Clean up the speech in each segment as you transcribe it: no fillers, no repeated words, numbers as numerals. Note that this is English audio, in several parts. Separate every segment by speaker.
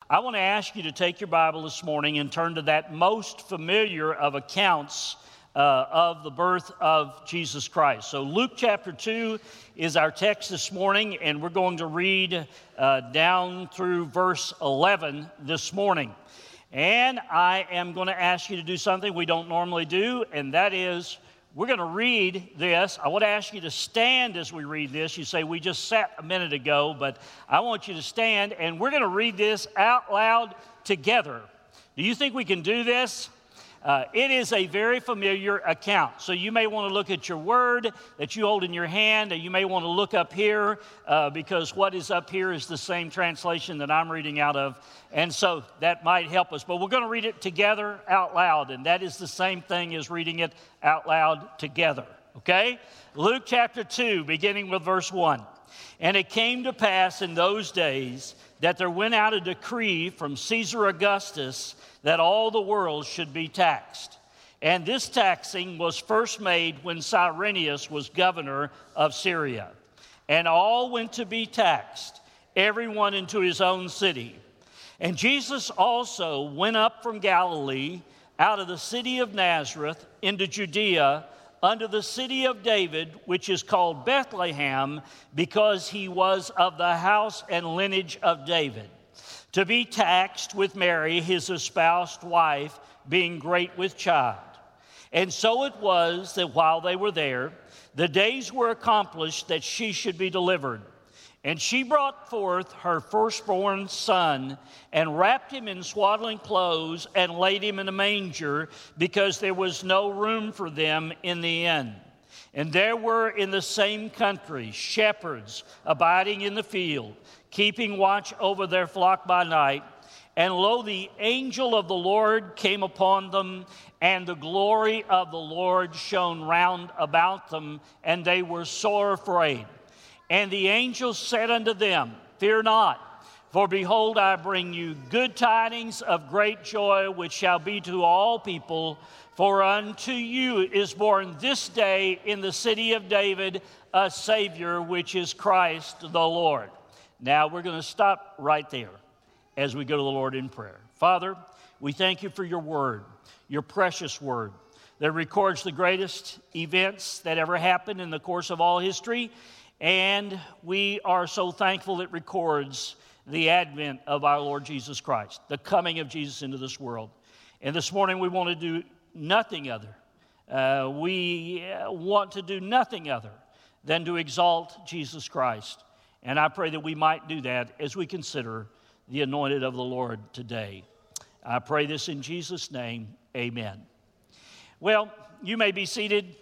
Speaker 1: I want to ask you to take your Bible this morning and turn to that most familiar of accounts of the birth of Jesus Christ. So Luke chapter 2 is our text this morning, and we're going to read down through verse 11 this morning. And I am going to ask you to do something we don't normally do, and that is we're going to read this. I want to ask you to stand as we read this. You say, we just sat a minute ago, but I want you to stand, and we're going to read this out loud together. Do you think we can do this? It is a very familiar account. So you may want to look at your word that you hold in your hand, and you may want to look up here because what is up here is the same translation that I'm reading out of. And so that might help us. But we're going to read it together out loud, and that is the same thing as reading it out loud together. Okay? Luke chapter 2, beginning with verse 1. And it came to pass in those days that there went out a decree from Caesar Augustus that all the world should be taxed. And this taxing was first made when Cyrenius was governor of Syria. And all went to be taxed, everyone into his own city. And Jesus also went up from Galilee, out of the city of Nazareth, into Judea, unto the city of David, which is called Bethlehem, because he was of the house and lineage of David, to be taxed with Mary, his espoused wife, being great with child. And so it was that while they were there, the days were accomplished that she should be delivered. And she brought forth her firstborn son, and wrapped him in swaddling clothes, and laid him in a manger, because there was no room for them in the inn. And there were in the same country shepherds abiding in the field, keeping watch over their flock by night. And lo, the angel of the Lord came upon them, and the glory of the Lord shone round about them, and they were sore afraid. And the angel said unto them, Fear not, for behold, I bring you good tidings of great joy, which shall be to all people. For unto you is born this day in the city of David a Savior, which is Christ the Lord. Now we're going to stop right there as we go to the Lord in prayer. Father, we thank you for your word, your precious word, that records the greatest events that ever happened in the course of all history. And we are so thankful it records the advent of our Lord Jesus Christ, the coming of Jesus into this world. And this morning we want to do nothing other. We want to do nothing other than to exalt Jesus Christ. And I pray that we might do that as we consider the anointed of the Lord today. I pray this in Jesus' name, amen. Well, you may be seated.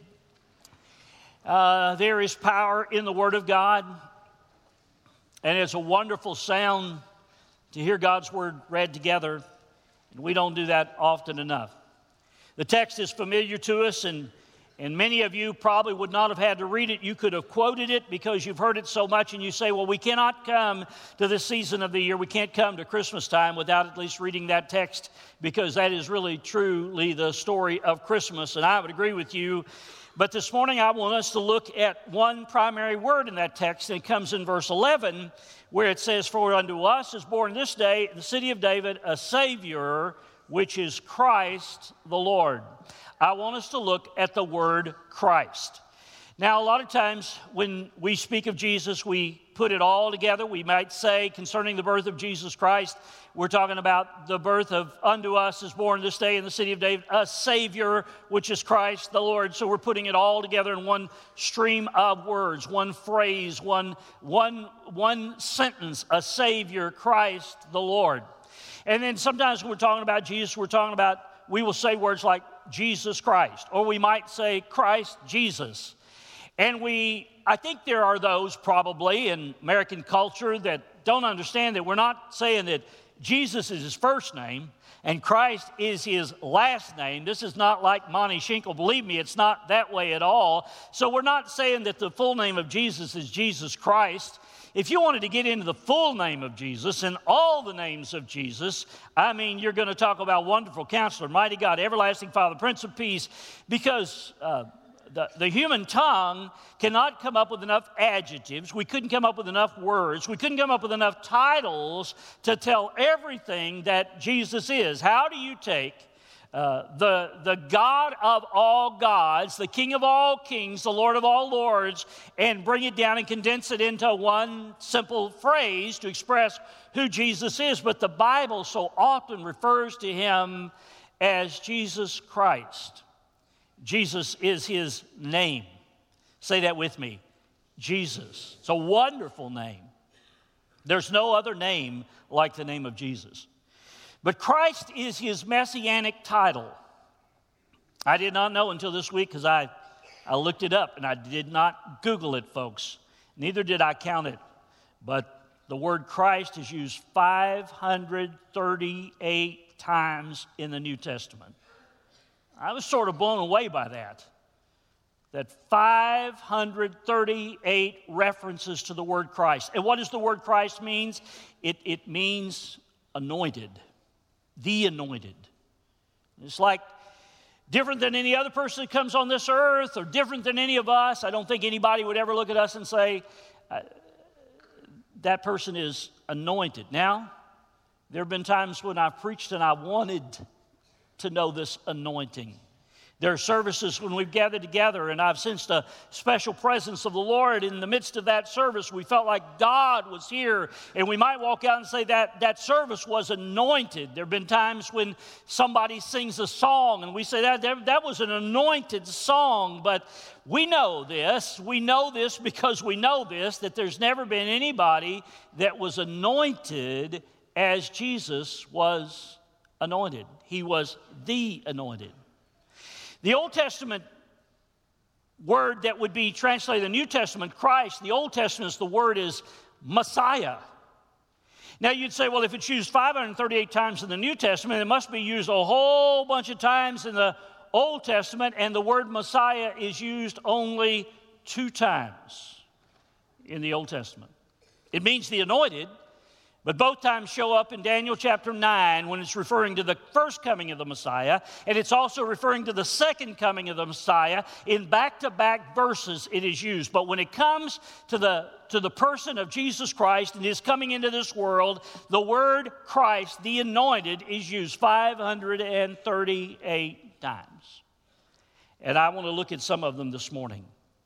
Speaker 1: There is power in the Word of God, and it's a wonderful sound to hear God's Word read together, and we don't do that often enough. The text is familiar to us, and many of you probably would not have had to read it. You could have quoted it because you've heard it so much, and you say, well, we cannot come to this season of the year. We can't come to Christmas time without at least reading that text, because that is really truly the story of Christmas, and I would agree with you. But this morning I want us to look at one primary word in that text, and it comes in verse 11, where it says, For unto us is born this day in the city of David a Savior, which is Christ the Lord. I want us to look at the word Christ. Now, a lot of times when we speak of Jesus, we put it all together. We might say concerning the birth of Jesus Christ, we're talking about the birth of unto us is born this day in the city of David a Savior, which is Christ the Lord. So we're putting it all together in one stream of words, one phrase, one sentence, a Savior, Christ the Lord. And then sometimes when we're talking about Jesus, we will say words like Jesus Christ, or we might say Christ Jesus. And I think there are those probably in American culture that don't understand that we're not saying that Jesus is his first name and Christ is his last name. This is not like Monty Schinkel. Believe me, it's not that way at all. So we're not saying that the full name of Jesus is Jesus Christ. If you wanted to get into the full name of Jesus and all the names of Jesus, I mean, you're going to talk about Wonderful Counselor, Mighty God, Everlasting Father, Prince of Peace, because the human tongue cannot come up with enough adjectives. We couldn't come up with enough words. We couldn't come up with enough titles to tell everything that Jesus is. How do you take the God of all gods, the King of all kings, the Lord of all lords, and bring it down and condense it into one simple phrase to express who Jesus is? But the Bible so often refers to him as Jesus Christ. Jesus is his name. Say that with me. Jesus. It's a wonderful name. There's no other name like the name of Jesus. But Christ is his messianic title. I did not know until this week because I looked it up, and I did not Google it, folks. Neither did I count it. But the word Christ is used 538 times in the New Testament. I was sort of blown away by that 538 references to the word Christ. And what does the word Christ mean? It means anointed, the anointed. It's like different than any other person that comes on this earth or different than any of us. I don't think anybody would ever look at us and say, that person is anointed. Now, there have been times when I've preached and I wanted to know this anointing. There are services when we've gathered together and I've sensed a special presence of the Lord. In the midst of that service, we felt like God was here, and we might walk out and say that service was anointed. There have been times when somebody sings a song and we say that was an anointed song, but we know this because we know this, that there's never been anybody that was anointed as Jesus was anointed. He was the anointed. The Old Testament word that would be translated in the New Testament, Christ, the Old Testament, the word is Messiah. Now you'd say, well, if it's used 538 times in the New Testament, it must be used a whole bunch of times in the Old Testament, and the word Messiah is used only 2 times in the Old Testament. It means the anointed, but both times show up in Daniel chapter 9 when it's referring to the first coming of the Messiah, and it's also referring to the second coming of the Messiah. In back-to-back verses it is used. But when it comes to the person of Jesus Christ and his coming into this world, the word Christ, the anointed, is used 538 times. And I want to look at some of them this morning.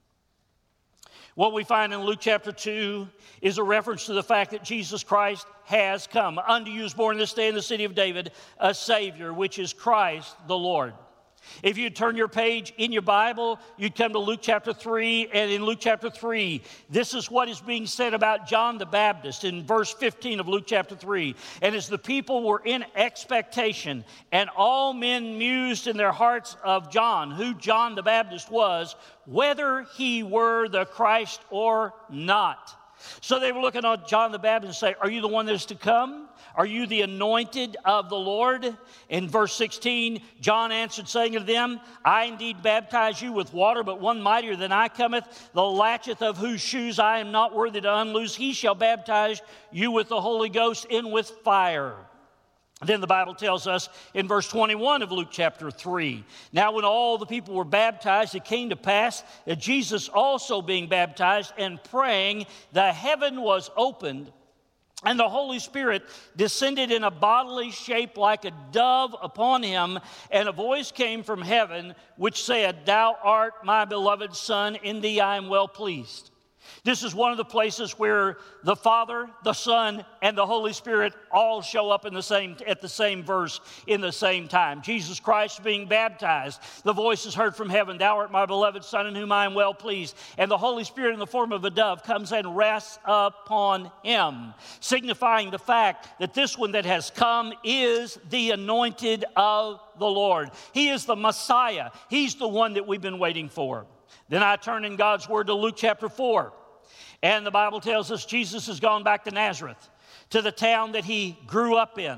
Speaker 1: What we find in Luke chapter 2 is a reference to the fact that Jesus Christ has come. Unto you is born this day in the city of David a Savior, which is Christ the Lord. If you turn your page in your Bible, you'd come to Luke chapter 3, and in Luke chapter 3, this is what is being said about John the Baptist in verse 15 of Luke chapter 3. And as the people were in expectation, and all men mused in their hearts of John, who John the Baptist was, whether he were the Christ or not. So they were looking at John the Baptist and say, are you the one that is to come? Are you the anointed of the Lord? In verse 16, John answered, saying to them, I indeed baptize you with water, but one mightier than I cometh, the latchet of whose shoes I am not worthy to unloose. He shall baptize you with the Holy Ghost and with fire. Then the Bible tells us in verse 21 of Luke chapter 3, now when all the people were baptized, it came to pass that Jesus also being baptized and praying, the heaven was opened, and the Holy Spirit descended in a bodily shape like a dove upon him, and a voice came from heaven which said, Thou art my beloved Son, in thee I am well pleased. This is one of the places where the Father, the Son, and the Holy Spirit all show up at the same verse in the same time. Jesus Christ being baptized, the voice is heard from heaven, Thou art my beloved Son, in whom I am well pleased. And the Holy Spirit in the form of a dove comes and rests upon him, signifying the fact that this one that has come is the anointed of the Lord. He is the Messiah. He's the one that we've been waiting for. Then I turn in God's Word to Luke chapter 4. And the Bible tells us Jesus has gone back to Nazareth, to the town that he grew up in.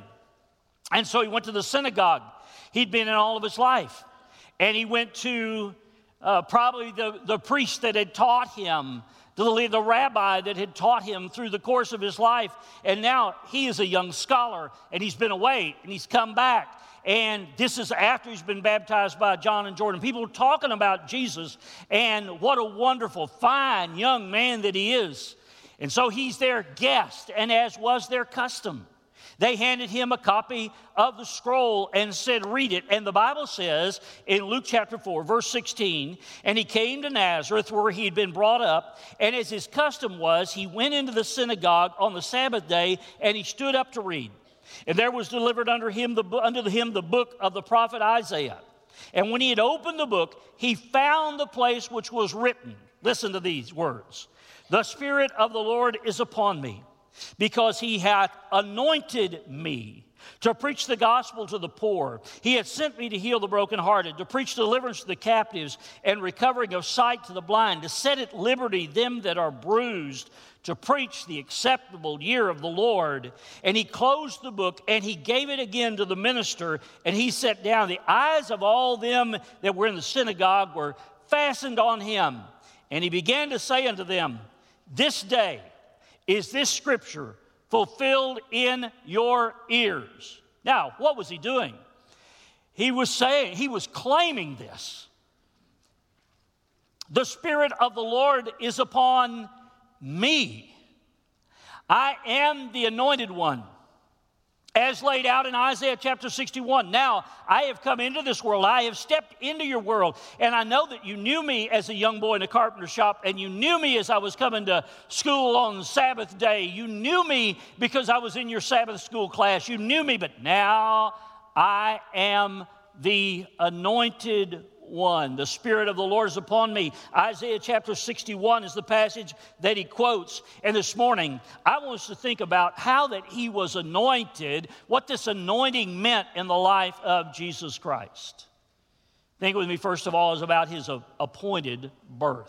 Speaker 1: And so he went to the synagogue he'd been in all of his life. And he went to probably the priest that had taught him to the rabbi that had taught him through the course of his life. And now he is a young scholar, and he's been away, and he's come back. And this is after he's been baptized by John and Jordan. People are talking about Jesus and what a wonderful, fine young man that he is. And so he's their guest, and as was their custom, they handed him a copy of the scroll and said, read it. And the Bible says in Luke chapter 4, verse 16, and he came to Nazareth where he had been brought up, and as his custom was, he went into the synagogue on the Sabbath day, and he stood up to read. And there was delivered unto him the book of the prophet Isaiah. And when he had opened the book, he found the place which was written. Listen to these words. The Spirit of the Lord is upon me, because he hath anointed me to preach the gospel to the poor. He hath sent me to heal the brokenhearted, to preach deliverance to the captives, and recovering of sight to the blind, to set at liberty them that are bruised, to preach the acceptable year of the Lord. And he closed the book, and he gave it again to the minister, and he sat down. The eyes of all them that were in the synagogue were fastened on him. And he began to say unto them, this day is this scripture fulfilled in your ears. Now, what was he doing? He was claiming this. The Spirit of the Lord is upon me. I am the anointed one, as laid out in Isaiah chapter 61. Now, I have come into this world. I have stepped into your world. And I know that you knew me as a young boy in a carpenter shop. And you knew me as I was coming to school on the Sabbath day. You knew me because I was in your Sabbath school class. You knew me, but now I am the anointed one. The Spirit of the Lord is upon me. Isaiah chapter 61 is the passage that he quotes. And this morning, I want us to think about how that he was anointed, what this anointing meant in the life of Jesus Christ. Think with me, first of all, is about his appointed birth.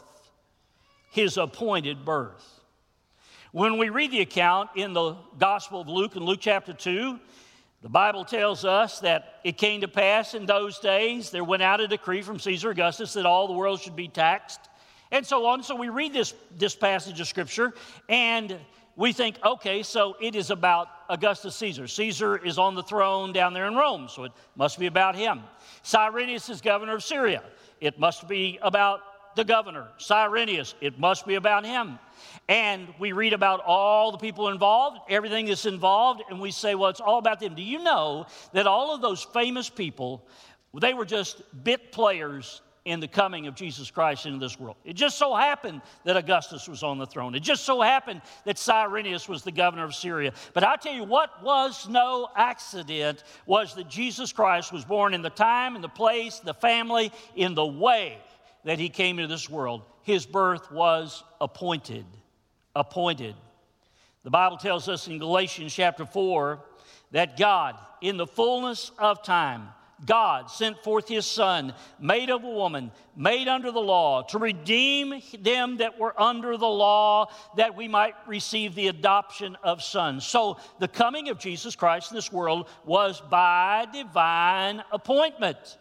Speaker 1: His appointed birth. When we read the account in the Gospel of Luke, in Luke chapter 2, the Bible tells us that it came to pass in those days, there went out a decree from Caesar Augustus that all the world should be taxed, and so on. So we read this passage of Scripture, and we think, okay, so it is about Augustus Caesar. Caesar is on the throne down there in Rome, so it must be about him. Cyrenius is governor of Syria. It must be about the governor, Cyrenius. It must be about him. And we read about all the people involved, everything that's involved, and we say, well, it's all about them. Do you know that all of those famous people, they were just bit players in the coming of Jesus Christ into this world? It just so happened that Augustus was on the throne. It just so happened that Cyrenius was the governor of Syria. But I tell you what was no accident was that Jesus Christ was born in the time, in the place, the family, in the way that he came into this world. His birth was appointed. Appointed. The Bible tells us in Galatians chapter 4 that God, in the fullness of time, God sent forth his Son, made of a woman, made under the law, to redeem them that were under the law, that we might receive the adoption of sons. So the coming of Jesus Christ in this world was by divine appointment.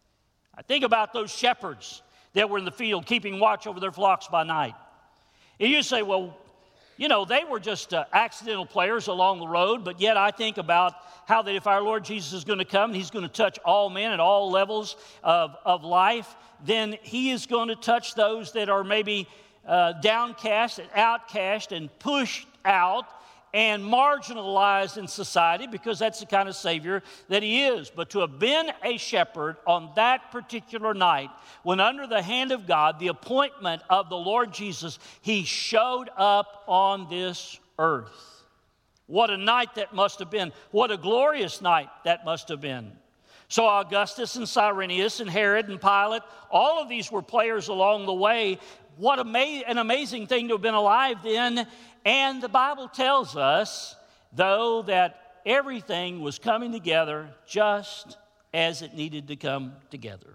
Speaker 1: I think about those shepherds that were in the field keeping watch over their flocks by night. And you say, well, you know, they were just accidental players along the road, but yet I think about how that if our Lord Jesus is going to come and he's going to touch all men at all levels of life, then he is going to touch those that are maybe downcast and outcast and pushed out and marginalized in society, because that's the kind of Savior that he is. But to have been a shepherd on that particular night, when under the hand of God, the appointment of the Lord Jesus, he showed up on this earth. What a night that must have been. What a glorious night that must have been. So Augustus and Cyrenius and Herod and Pilate, all of these were players along the way. What an amazing thing to have been alive then. And the Bible tells us, though, that everything was coming together just as it needed to come together.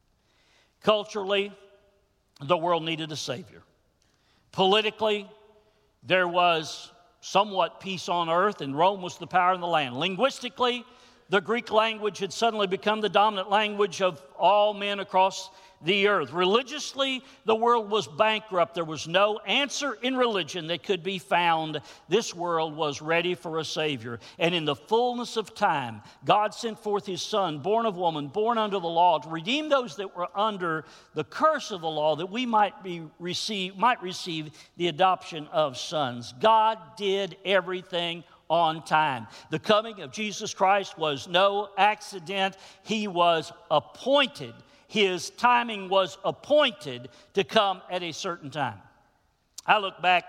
Speaker 1: Culturally, the world needed a Savior. Politically, there was somewhat peace on earth, and Rome was the power in the land. Linguistically, the Greek language had suddenly become the dominant language of all men across the earth. Religiously, the world was bankrupt. There was no answer in religion that could be found. This world was ready for a Savior. And in the fullness of time, God sent forth His Son, born of woman, born under the law, to redeem those that were under the curse of the law, that we might receive the adoption of sons. God did everything on time. The coming of Jesus Christ was no accident. He was appointed. His timing was appointed to come at a certain time. I look back,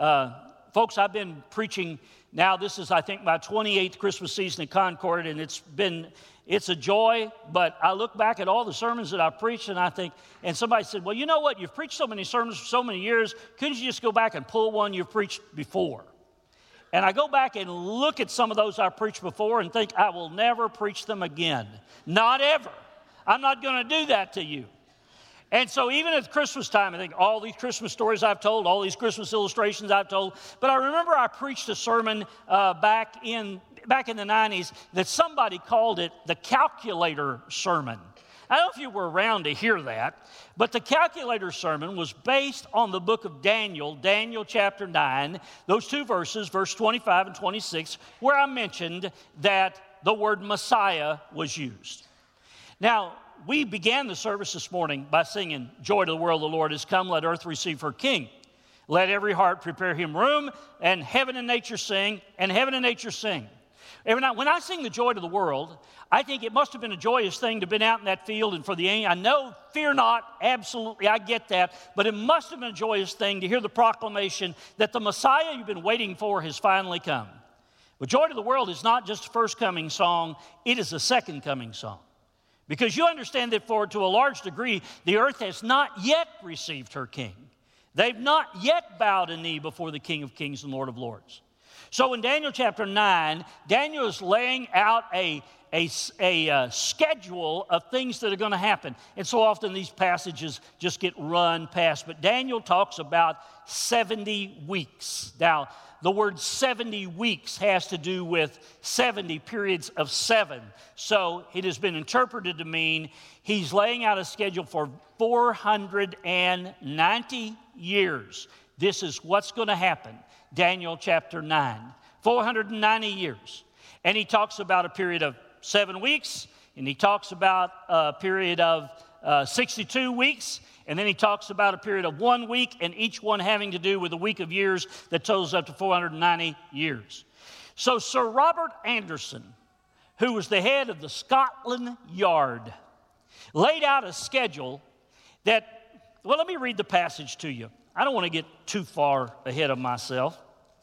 Speaker 1: folks, I've been preaching now. This is, I think, my 28th Christmas season at Concord, and it's a joy. But I look back at all the sermons that I've preached, and I think, and somebody said, well, you know what? You've preached so many sermons for so many years. Couldn't you just go back and pull one you've preached before? And I go back and look at some of those I preached before and think, I will never preach them again. Not ever. I'm not going to do that to you. And so even at Christmas time, I think all these Christmas stories I've told, all these Christmas illustrations I've told, but I remember I preached a sermon back in the 90s that somebody called it the calculator sermon. I don't know if you were around to hear that, but the calculator sermon was based on the book of Daniel, Daniel chapter 9, those two verses, verse 25 and 26, where I mentioned that the word Messiah was used. Now, we began the service this morning by singing, Joy to the world, the Lord is come, let earth receive her King. Let every heart prepare him room, and heaven and nature sing, and heaven and nature sing. And when I sing the joy to the world, I think it must have been a joyous thing to have been out in that field and for the angel. I know, fear not, absolutely, I get that, but it must have been a joyous thing to hear the proclamation that the Messiah you've been waiting for has finally come. But Joy to the World is not just a first coming song, it is a second coming song. Because you understand that to a large degree, the earth has not yet received her King. They've not yet bowed a knee before the King of Kings and Lord of Lords. So in Daniel chapter 9, Daniel is laying out a schedule of things that are going to happen. And so often these passages just get run past. But Daniel talks about 70 weeks. Now, the word 70 weeks has to do with 70 periods of 7. So it has been interpreted to mean he's laying out a schedule for 490 years. This is what's going to happen. Daniel chapter 9. 490 years. And he talks about a period of 7 weeks, and he talks about a period of 62 weeks, and then he talks about a period of 1 week, and each one having to do with a week of years that totals up to 490 years. So Sir Robert Anderson, who was the head of the Scotland Yard, laid out a schedule that, well, let me read the passage to you. I don't want to get too far ahead of myself.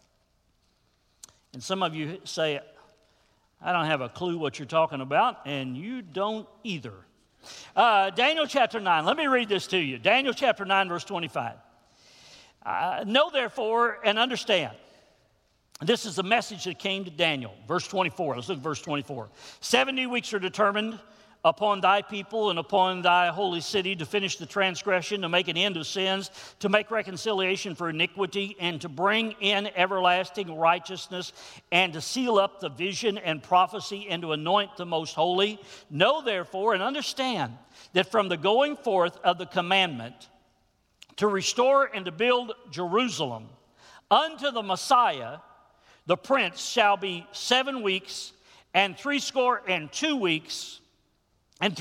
Speaker 1: And some of you say, I don't have a clue what you're talking about, and you don't either. Daniel chapter 9, let me read this to you. Daniel chapter 9, verse 25. Know therefore and understand. This is the message that came to Daniel. Verse 24, let's look at verse 24. 70 weeks are determined upon thy people and upon thy holy city to finish the transgression, to make an end of sins, to make reconciliation for iniquity, and to bring in everlasting righteousness, and to seal up the vision and prophecy, and to anoint the most holy. Know therefore and understand that from the going forth of the commandment to restore and to build Jerusalem unto the Messiah, the prince, shall be 7 weeks, and 62 weeks, and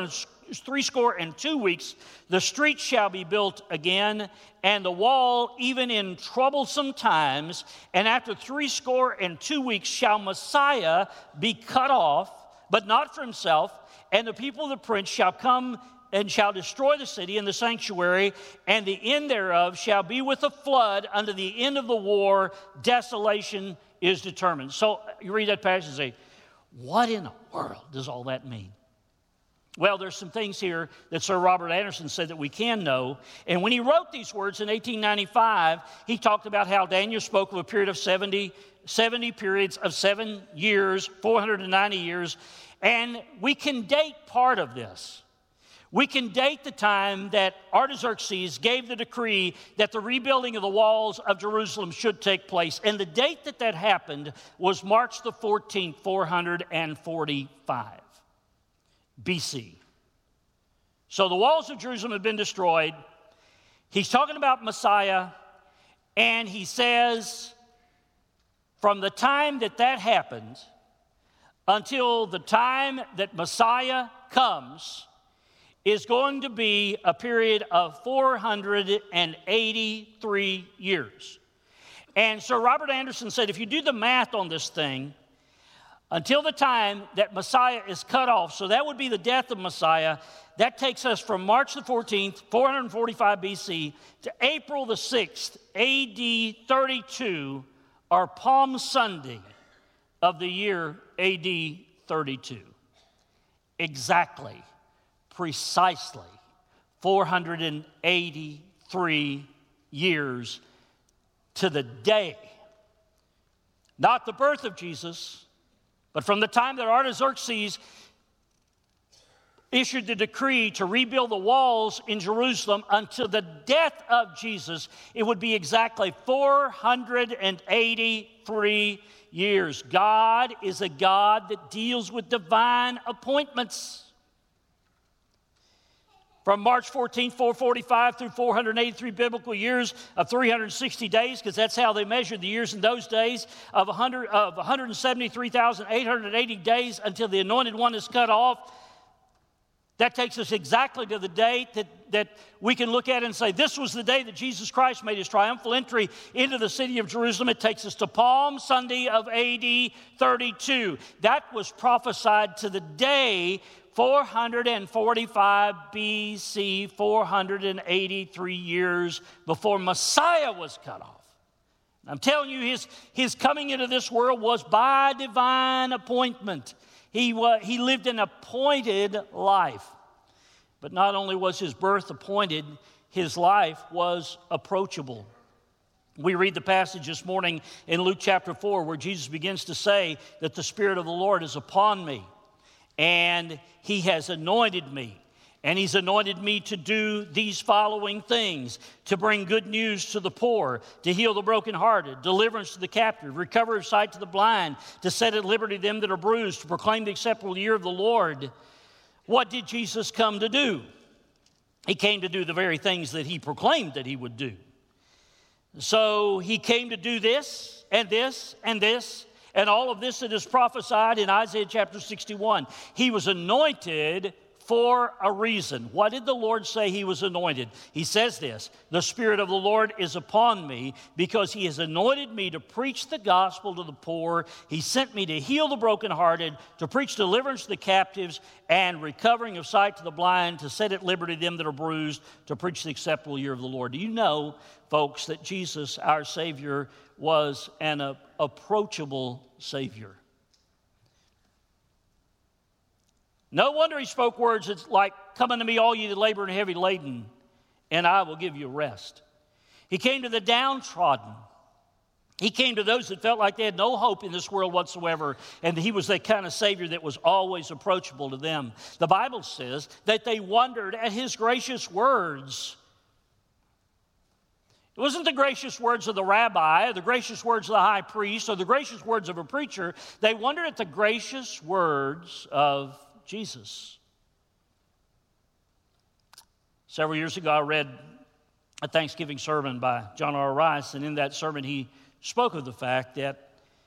Speaker 1: 62 weeks, the street shall be built again, and the wall even in troublesome times. And after 62 weeks shall Messiah be cut off, but not for himself. And the people of the prince shall come and shall destroy the city and the sanctuary, and the end thereof shall be with a flood unto the end of the war. Desolation is determined. So you read that passage and say, what in the world does all that mean? Well, there's some things here that Sir Robert Anderson said that we can know. And when he wrote these words in 1895, he talked about how Daniel spoke of a period of 70 periods of 7 years, 490 years. And we can date part of this. We can date the time that Artaxerxes gave the decree that the rebuilding of the walls of Jerusalem should take place. And the date that happened was March the 14th, 445. BC. So the walls of Jerusalem have been destroyed. He's talking about Messiah, and he says, from the time that happened until the time that Messiah comes is going to be a period of 483 years. And Sir Robert Anderson said, if you do the math on this thing, until the time that Messiah is cut off, so that would be the death of Messiah, that takes us from March the 14th, 445 BC, to April the 6th, AD 32, or Palm Sunday of the year AD 32. Exactly, precisely 483 years to the day. Not the birth of Jesus, but from the time that Artaxerxes issued the decree to rebuild the walls in Jerusalem until the death of Jesus, it would be exactly 483 years. God is a God that deals with divine appointments. From March 14, 445 through 483 biblical years of 360 days, because that's how they measured the years in those days, of 173,880 days until the Anointed One is cut off. That takes us exactly to the date that we can look at and say, this was the day that Jesus Christ made his triumphal entry into the city of Jerusalem. It takes us to Palm Sunday of AD 32. That was prophesied to the day 445 BC, 483 years before Messiah was cut off. I'm telling you, his coming into this world was by divine appointment. He lived an appointed life. But not only was his birth appointed, his life was approachable. We read the passage this morning in Luke chapter 4 where Jesus begins to say that the Spirit of the Lord is upon me, and he has anointed me. And he's anointed me to do these following things: to bring good news to the poor, to heal the brokenhearted, deliverance to the captive, recovery of sight to the blind, to set at liberty them that are bruised, to proclaim the acceptable year of the Lord. What did Jesus come to do? He came to do the very things that he proclaimed that he would do. So he came to do this and this and this, and all of this that is prophesied in Isaiah chapter 61. He was anointed for a reason. What did the Lord say he was anointed? He says this: the Spirit of the Lord is upon me because he has anointed me to preach the gospel to the poor. He sent me to heal the brokenhearted, to preach deliverance to the captives, and recovering of sight to the blind, to set at liberty them that are bruised, to preach the acceptable year of the Lord. Do you know, folks, that Jesus, our Savior, was an approachable Savior? No wonder he spoke words that's like, "Come unto me, all ye that labor and are heavy laden, and I will give you rest." He came to the downtrodden. He came to those that felt like they had no hope in this world whatsoever, and he was that kind of Savior that was always approachable to them. The Bible says that they wondered at his gracious words. It wasn't the gracious words of the rabbi, or the gracious words of the high priest, or the gracious words of a preacher. They wondered at the gracious words of Jesus. Several years ago, I read a Thanksgiving sermon by John R. Rice, and in that sermon, he spoke of the fact that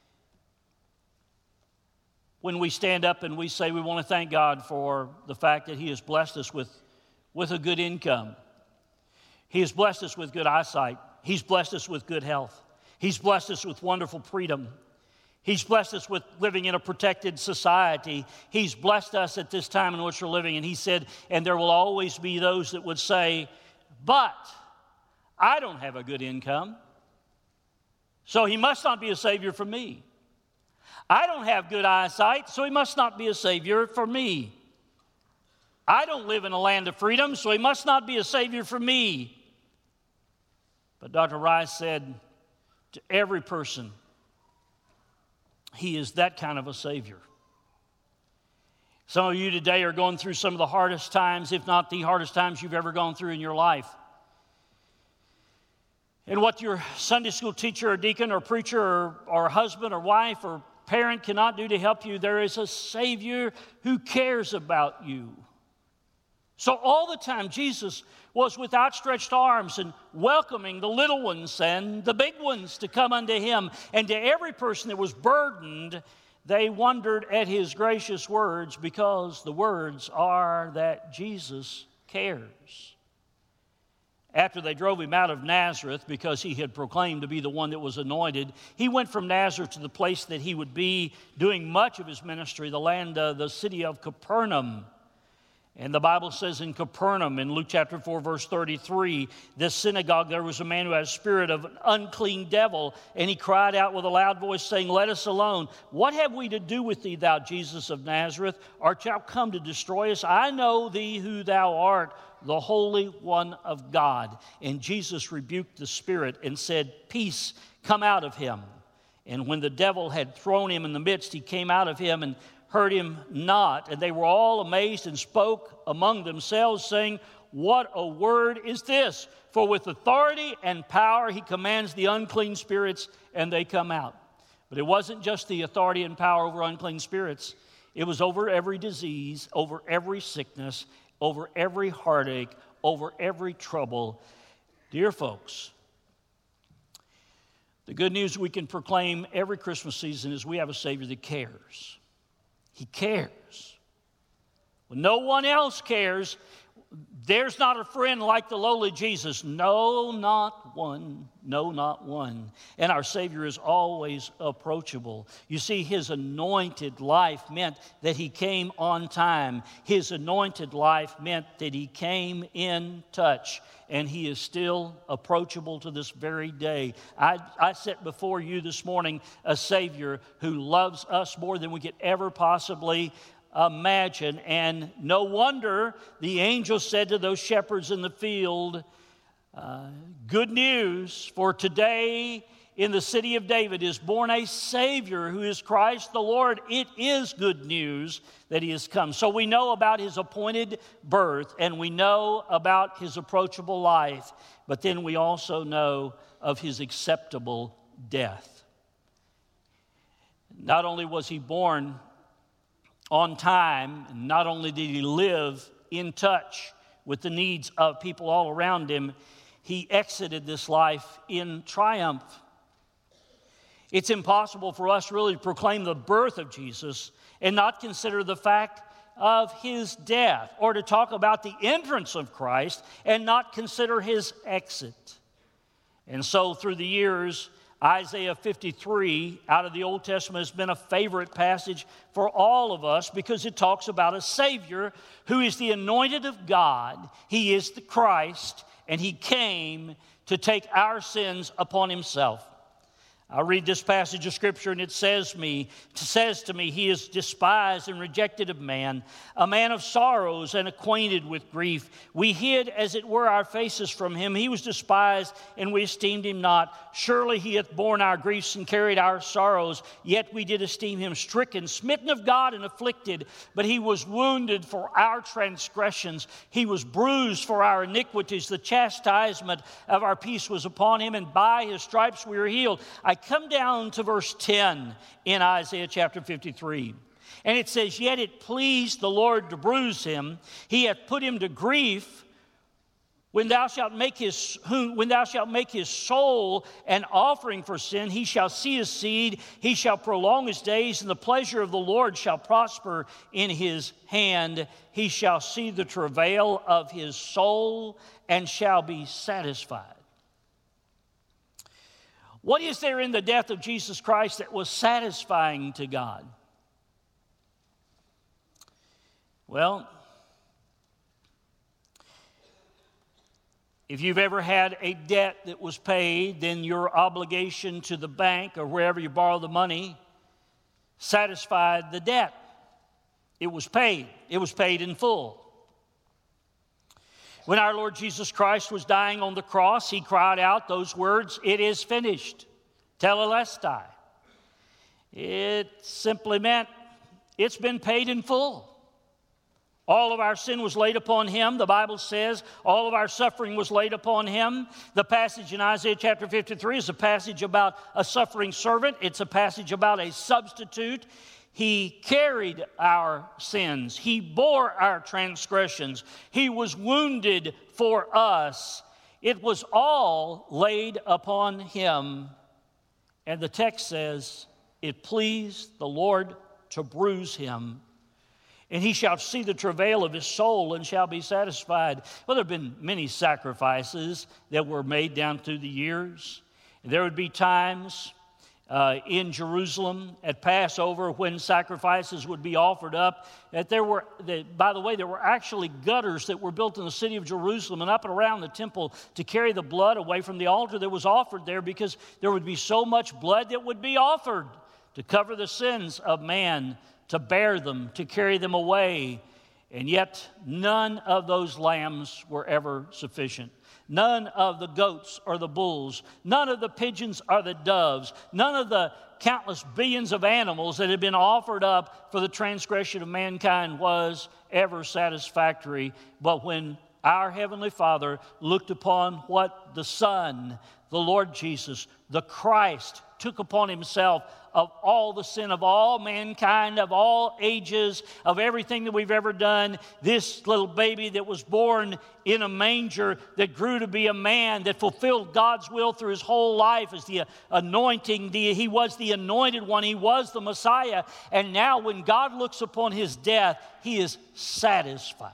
Speaker 1: when we stand up and we say we want to thank God for the fact that he has blessed us with a good income, he has blessed us with good eyesight, he's blessed us with good health, he's blessed us with wonderful freedom, he's blessed us with living in a protected society. He's blessed us at this time in which we're living. And he said, and there will always be those that would say, but I don't have a good income, so he must not be a Savior for me. I don't have good eyesight, so he must not be a Savior for me. I don't live in a land of freedom, so he must not be a Savior for me. But Dr. Rice said, to every person, he is that kind of a Savior. Some of you today are going through some of the hardest times, if not the hardest times you've ever gone through in your life. And what your Sunday school teacher or deacon or preacher or husband or wife or parent cannot do to help you, there is a Savior who cares about you. So all the time, Jesus was with outstretched arms and welcoming the little ones and the big ones to come unto him. And to every person that was burdened, they wondered at his gracious words, because the words are that Jesus cares. After they drove him out of Nazareth, because he had proclaimed to be the one that was anointed, he went from Nazareth to the place that he would be doing much of his ministry, the city of Capernaum. And the Bible says in Capernaum, in Luke chapter 4, verse 33, this synagogue, there was a man who had a spirit of an unclean devil, and he cried out with a loud voice, saying, "Let us alone. What have we to do with thee, thou Jesus of Nazareth? Art thou come to destroy us? I know thee who thou art, the Holy One of God." And Jesus rebuked the spirit and said, "Peace, come out of him." And when the devil had thrown him in the midst, he came out of him and heard him not. And they were all amazed and spoke among themselves, saying, "What a word is this? For with authority and power he commands the unclean spirits, and they come out." But it wasn't just the authority and power over unclean spirits. It was over every disease, over every sickness, over every heartache, over every trouble. Dear folks, the good news we can proclaim every Christmas season is we have a Savior that cares. He cares. When no one else cares, there's not a friend like the lowly Jesus. No, not one. No, not one. And our Savior is always approachable. You see, his anointed life meant that he came on time. His anointed life meant that he came in touch. And he is still approachable to this very day. I set before you this morning a Savior who loves us more than we could ever possibly imagine. And no wonder the angel said to those shepherds in the field, "Good news, for today in the city of David is born a Savior who is Christ the Lord." It is good news that he has come. So we know about his appointed birth, and we know about his approachable life, but then we also know of his acceptable death. Not only was he born on time, not only did he live in touch with the needs of people all around him, he exited this life in triumph. It's impossible for us really to proclaim the birth of Jesus and not consider the fact of his death, or to talk about the entrance of Christ and not consider his exit. And so through the years, Isaiah 53 out of the Old Testament has been a favorite passage for all of us, because it talks about a Savior who is the anointed of God. He is the Christ, and he came to take our sins upon himself. I read this passage of Scripture, and it says to me, "He is despised and rejected of man, a man of sorrows and acquainted with grief. We hid, as it were, our faces from him. He was despised, and we esteemed him not. Surely he hath borne our griefs and carried our sorrows. Yet we did esteem him stricken, smitten of God, and afflicted. But he was wounded for our transgressions. He was bruised for our iniquities. The chastisement of our peace was upon him, and by his stripes we are healed." I come down to verse 10 in Isaiah chapter 53. And it says, "Yet it pleased the Lord to bruise him. He hath put him to grief. When thou shalt make his soul an offering for sin, he shall see his seed. He shall prolong his days, and the pleasure of the Lord shall prosper in his hand. He shall see the travail of his soul and shall be satisfied." What is there in the death of Jesus Christ that was satisfying to God? Well, if you've ever had a debt that was paid, then your obligation to the bank or wherever you borrow the money satisfied the debt. It was paid. It was paid in full. When our Lord Jesus Christ was dying on the cross, he cried out those words, "It is finished," Tetelestai. It simply meant it's been paid in full. All of our sin was laid upon him. The Bible says all of our suffering was laid upon him. The passage in Isaiah chapter 53 is a passage about a suffering servant. It's a passage about a substitute. He carried our sins. He bore our transgressions. He was wounded for us. It was all laid upon him. And the text says, it pleased the Lord to bruise him. And he shall see the travail of his soul and shall be satisfied. Well, there have been many sacrifices that were made down through the years. And there would be times in Jerusalem at Passover when sacrifices would be offered up. By the way, there were actually gutters that were built in the city of Jerusalem and up and around the temple to carry the blood away from the altar that was offered there, because there would be so much blood that would be offered to cover the sins of man, to bear them, to carry them away. And yet none of those lambs were ever sufficient. None of the goats or the bulls, none of the pigeons or the doves, none of the countless billions of animals that had been offered up for the transgression of mankind was ever satisfactory. But when our Heavenly Father looked upon what the Son, the Lord Jesus, the Christ, took upon himself of all the sin of all mankind, of all ages, of everything that we've ever done, this little baby that was born in a manger, that grew to be a man, that fulfilled God's will through his whole life as the anointing, he was the anointed one, he was the Messiah. And now when God looks upon his death, he is satisfied.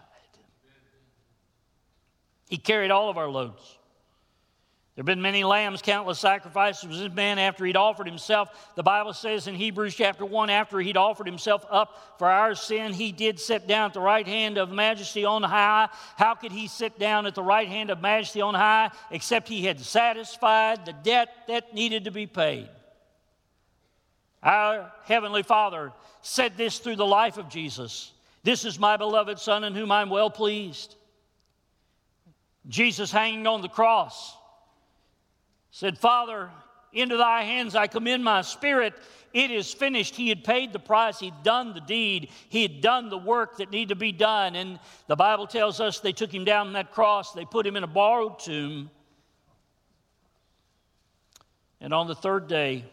Speaker 1: He carried all of our loads. There have been many lambs, countless sacrifices. This man, after he'd offered himself, the Bible says in Hebrews chapter 1, after he'd offered himself up for our sin, he did sit down at the right hand of Majesty on high. How could he sit down at the right hand of Majesty on high except he had satisfied the debt that needed to be paid? Our Heavenly Father said this through the life of Jesus. This is my beloved Son in whom I'm well pleased. Jesus hanging on the cross said, Father, into thy hands I commend my spirit. It is finished. He had paid the price. He'd done the deed. He had done the work that needed to be done. And the Bible tells us they took him down that cross. They put him in a borrowed tomb. And on the third day,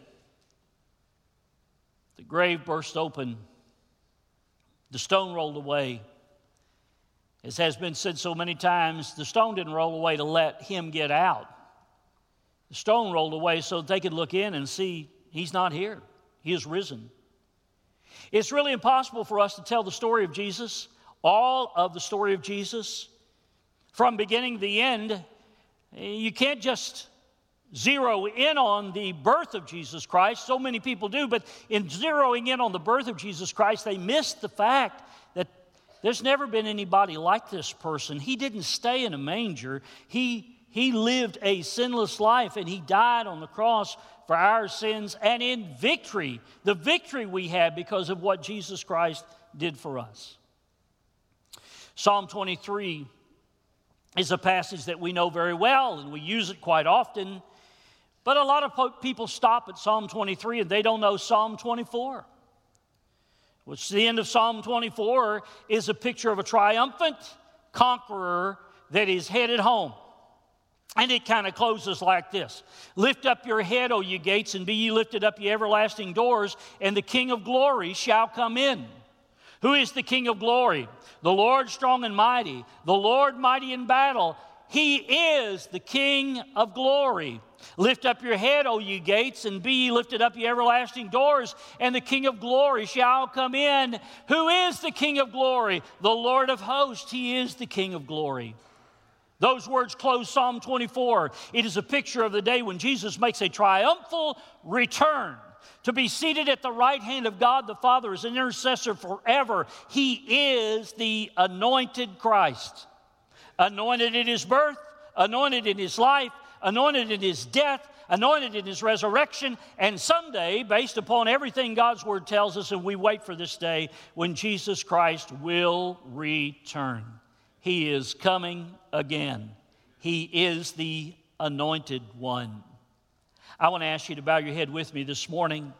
Speaker 1: the grave burst open. The stone rolled away. As has been said so many times, the stone didn't roll away to let him get out. The stone rolled away so that they could look in and see he's not here. He is risen. It's really impossible for us to tell the story of Jesus, all of the story of Jesus, from beginning to the end. You can't just zero in on the birth of Jesus Christ. So many people do, but in zeroing in on the birth of Jesus Christ, they miss the fact that there's never been anybody like this person. He didn't stay in a manger. He lived a sinless life, and he died on the cross for our sins, and in victory, the victory we have because of what Jesus Christ did for us. Psalm 23 is a passage that we know very well, and we use it quite often, but a lot of people stop at Psalm 23 and they don't know Psalm 24. Which the end of Psalm 24 is a picture of a triumphant conqueror that is headed home. And it kind of closes like this. Lift up your head, O ye gates, and be ye lifted up, ye everlasting doors, and the King of glory shall come in. Who is the King of glory? The Lord strong and mighty, the Lord mighty in battle. He is the King of glory. Lift up your head, O ye gates, and be ye lifted up, ye everlasting doors, and the King of glory shall come in. Who is the King of glory? The Lord of hosts. He is the King of glory. Those words close Psalm 24. It is a picture of the day when Jesus makes a triumphal return to be seated at the right hand of God the Father as an intercessor forever. He is the anointed Christ. Anointed in his birth, anointed in his life, anointed in his death, anointed in his resurrection, and someday, based upon everything God's word tells us, and we wait for this day, when Jesus Christ will return. He is coming again. He is the anointed one. I want to ask you to bow your head with me this morning.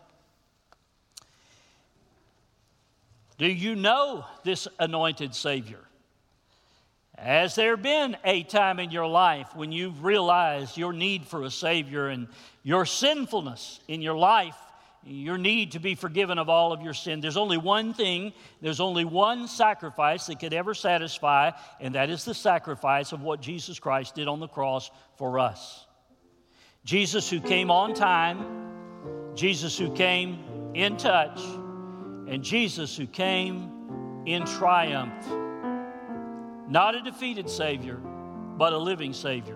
Speaker 1: Do you know this anointed Savior? Has there been a time in your life when you've realized your need for a Savior and your sinfulness in your life your need to be forgiven of all of your sin. There's only one thing, there's only one sacrifice that could ever satisfy, and that is the sacrifice of what Jesus Christ did on the cross for us. Jesus who came on time, Jesus who came in touch, and Jesus who came in triumph. Not a defeated Savior, but a living Savior,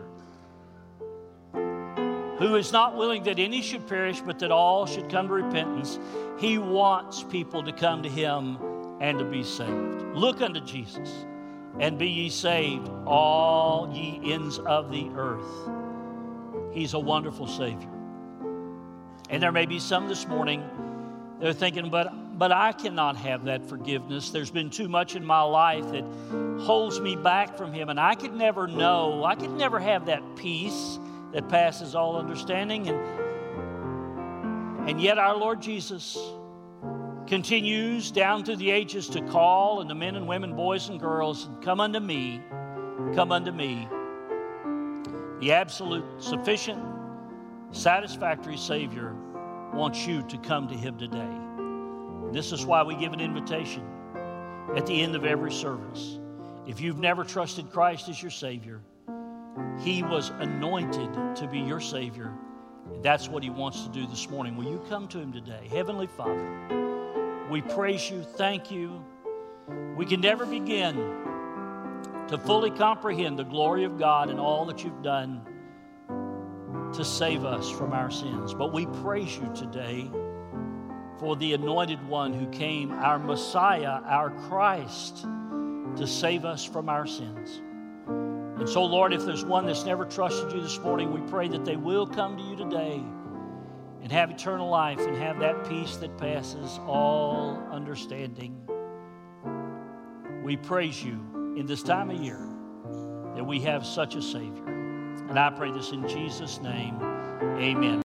Speaker 1: who is not willing that any should perish, but that all should come to repentance. He wants people to come to Him and to be saved. Look unto Jesus, and be ye saved, all ye ends of the earth. He's a wonderful Savior. And there may be some this morning, they're thinking, but I cannot have that forgiveness. There's been too much in my life that holds me back from Him, and I could never know, I could never have that peace that passes all understanding. And yet our Lord Jesus continues down through the ages to call, and the men and women, boys and girls, come unto me, come unto me. The absolute, sufficient, satisfactory Savior wants you to come to Him today. This is why we give an invitation at the end of every service. If you've never trusted Christ as your Savior, He was anointed to be your Savior. And that's what He wants to do this morning. Will you come to Him today? Heavenly Father, we praise You, thank You. We can never begin to fully comprehend the glory of God and all that You've done to save us from our sins. But we praise You today for the Anointed One who came, our Messiah, our Christ, to save us from our sins. And so, Lord, if there's one that's never trusted You this morning, we pray that they will come to You today and have eternal life and have that peace that passes all understanding. We praise You in this time of year that we have such a Savior. And I pray this in Jesus' name. Amen.